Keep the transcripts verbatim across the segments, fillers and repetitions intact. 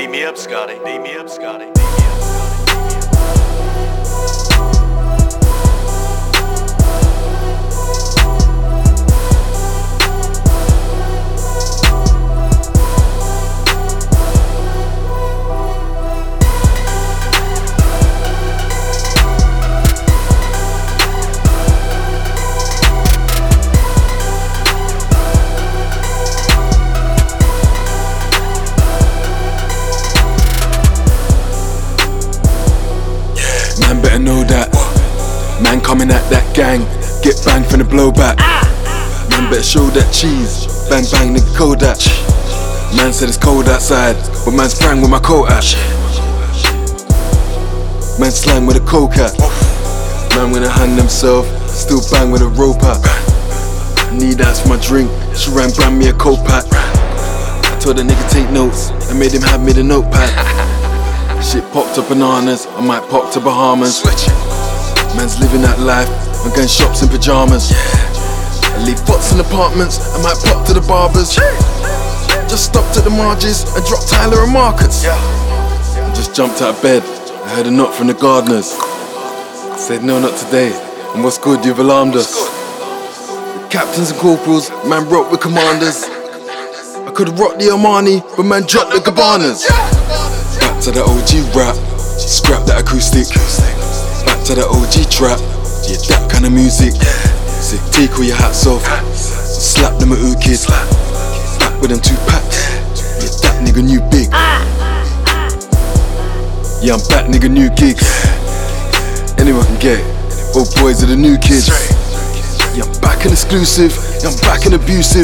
beat me up, Scotty. Beat me up, Scotty. Man better know that. Man coming at that gang, get banged from the blowback. Man better show that cheese, bang bang nigga Kodak. Man said it's cold outside, but man's sprang with my coat at. Man slang with a coke at. Man wanna hang themself, still bang with a rope at. Need ice for my drink, she ran brand me a coat pack. I told that nigga take notes, and made him have me the notepad. Shit popped to bananas, I might pop to Bahamas. Man's living that life, I'm going shops in pyjamas. I leave pots in apartments, I might pop to the barbers. Just stopped at the Marges and dropped Tyler and Marcus. I just jumped out of bed, I heard a knock from the gardeners. I said no, not today, and what's good, you've alarmed us. The captains and corporals, man broke with commanders. I could've rocked the Armani, but man dropped the Gabanas. Back to the O G rap, scrap that acoustic. Back to the O G trap, yeah, that kind of music. Sick, take all your hats off, slap them at ooh kids. Back with them two packs, yeah, that nigga new big. Yeah, I'm back nigga, new gigs. Anyone can get it, old boys are the new kids. Yeah, I'm back and exclusive, yeah, I'm back and abusive.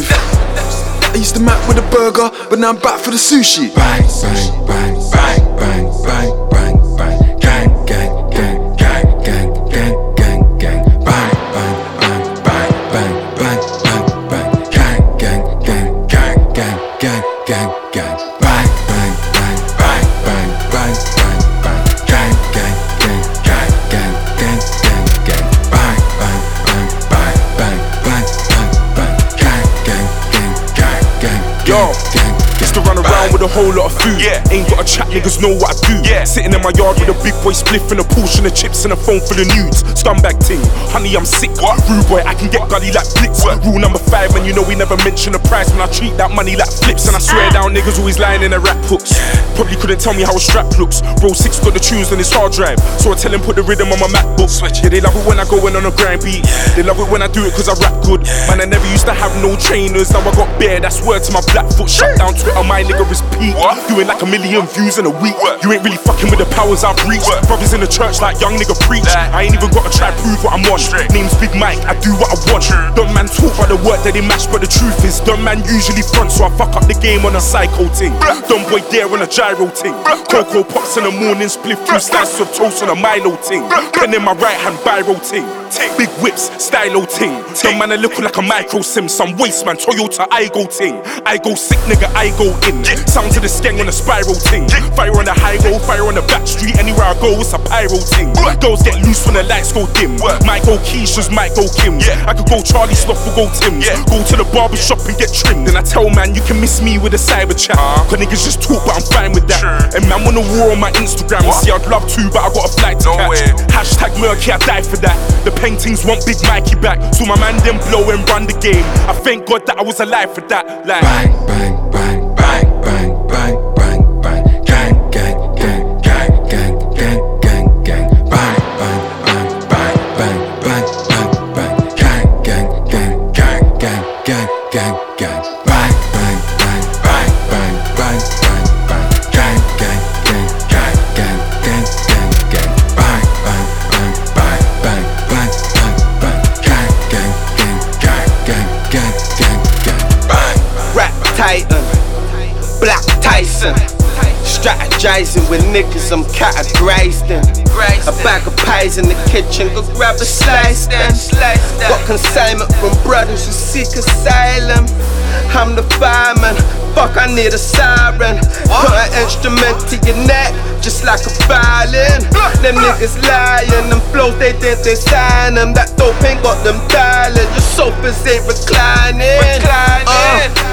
I used to map with a burger, but now I'm back for the sushi. Bang, bang, bang, bang, bang, bang, bang, bang. Gang, gang, gang, gang, gang, gang, gang, gang. Bang, bang, bang, bang, bang, bang, bang, bang. Gang, gang, gang, gang, gang, gang, gang, gang. Bang, bang, bang, bang, bang, bang, bang, bang. Gang, gang, gang, gang, gang, gang, gang, gang. Bang, bang, bang, bang, bang, bang, bang, bang. Gang, gang, gang, gang. Yo, used to run around with a whole lot of food. Yeah. Ain't got a chat, niggas know what I do. Yeah. Sitting in my yard with a big boy spliff and a portion of chips and a phone full of nudes. Scumbag ting, honey, I'm sick. What? Rude boy, I can get gully like blitz. What? Rule number five, man, you know we never mention the price when I treat that money like flips. And I swear down, niggas always lying in their rap hooks. Probably couldn't tell me how a strap looks. Roll six got the tunes on his hard drive, so I tell him put the rhythm on my MacBook. Yeah, they love it when I go in on a grind beat. They love it when I do it cause I rap good. Man, I never used to have no trainers, now I got bare, that's word to my black foot. Shut down Twitter, my nigga is peak. What? Doing like a million views in a week. What? You ain't really fucking with the powers I've reached. What? Brothers in the church like young nigga preach. That. I ain't even gotta try prove what I'm on. Straight. Name's Big Mike, I do what I want. Sure. Dumb man talk about the work that they match, but the truth is dumb man usually front, so I fuck up the game on a psycho ting. Bruh. Dumb boy there on a gyro ting. Bruh. Cocoa pops in the morning, split through slices of toast on a Milo ting. Pen in my right hand, biro ting. Big whips, stylo ting. Dumb man I look like a micro sim, some waste man, Toyota I go ting. I go sick nigga, I go in. Sound to the skeng on a spiral ting. Fire on the high road, fire on the back street. Anywhere I go, it's a pyro ting. Girls get loose when the lights go dim. Might go Keisha's, might go Kim's. I could go Charlie Sloth or go Tim's. Go to the barber shop and get trimmed. Then I tell man, you can miss me with a cyber chat. Cause niggas just talk, but I'm fine with that. And man wanna war on my Instagram. You see, I'd love to, but I got a flight to catch. Hashtag murky, I die for that. The paintings want Big Mikey back. So my man then blow and run the game. I thank God that I was alive for that. Like bang, bang, bang, bang, bang, bang, bang, bang. Gang, gang, gang, gang, gang, gang, gang, gang. Bang, bang, bang, bang, bang, bang, bang, bang. Gang, gang, gang, gang, gang, gang, gang, gang. Bang, bang, bang, bang, bang, bang, bang, bang. Gang, gang, gang, gang, gang, gang, gang, gang. Bang, bang, bang, bang, bang, bang, bang, bang. Gang, gang, gang, gang, gang, gang, gang, gang. Bang. Rap Titan, Black Tyson. Strategizing with niggas, I'm categorized in. A bag of pies in the kitchen, go grab a slice then. Got consignment from brothers who seek asylum. I'm the fireman, fuck I need a siren. Put an instrument to your neck, just like a violin. Them niggas lying, them flows they think they sign them. That dope ain't got them dialing, your sofas ain't reclining. uh, I'm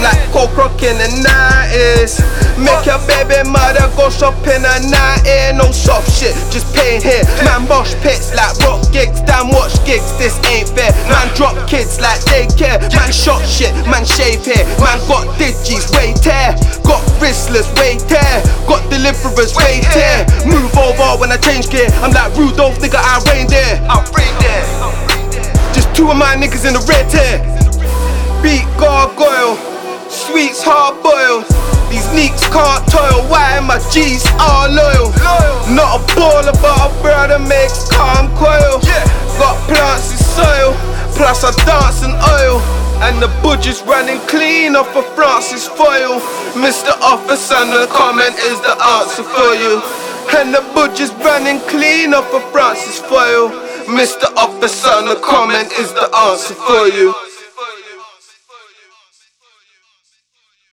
like coke rock in the nineties. Make your baby mother go shopping a nightie. No soft shit, just pain here. Man mosh pits like rock gigs, damn watch gigs, this ain't fair. Man drop kids like daycare. Man shot shit, man shave hair. Man got digis, way tear. Got wristlers, way tear. Got deliverers, way tear. Move over when I change gear. I'm like Rudolph, nigga, I rain there. I rain there. Just two of my niggas in the red tear. Beat gargoyle, sweets hard boiled. These neeks can't toil, why my G's are loyal. Not a baller but a brother makes calm coil. Got plants in soil, plus I dance in oil. And the budget's running clean off of Francis foil. Mister Officer, the comment is the answer for you. And the budget's running clean off of Francis foil. Mister Officer, the comment is the answer for you.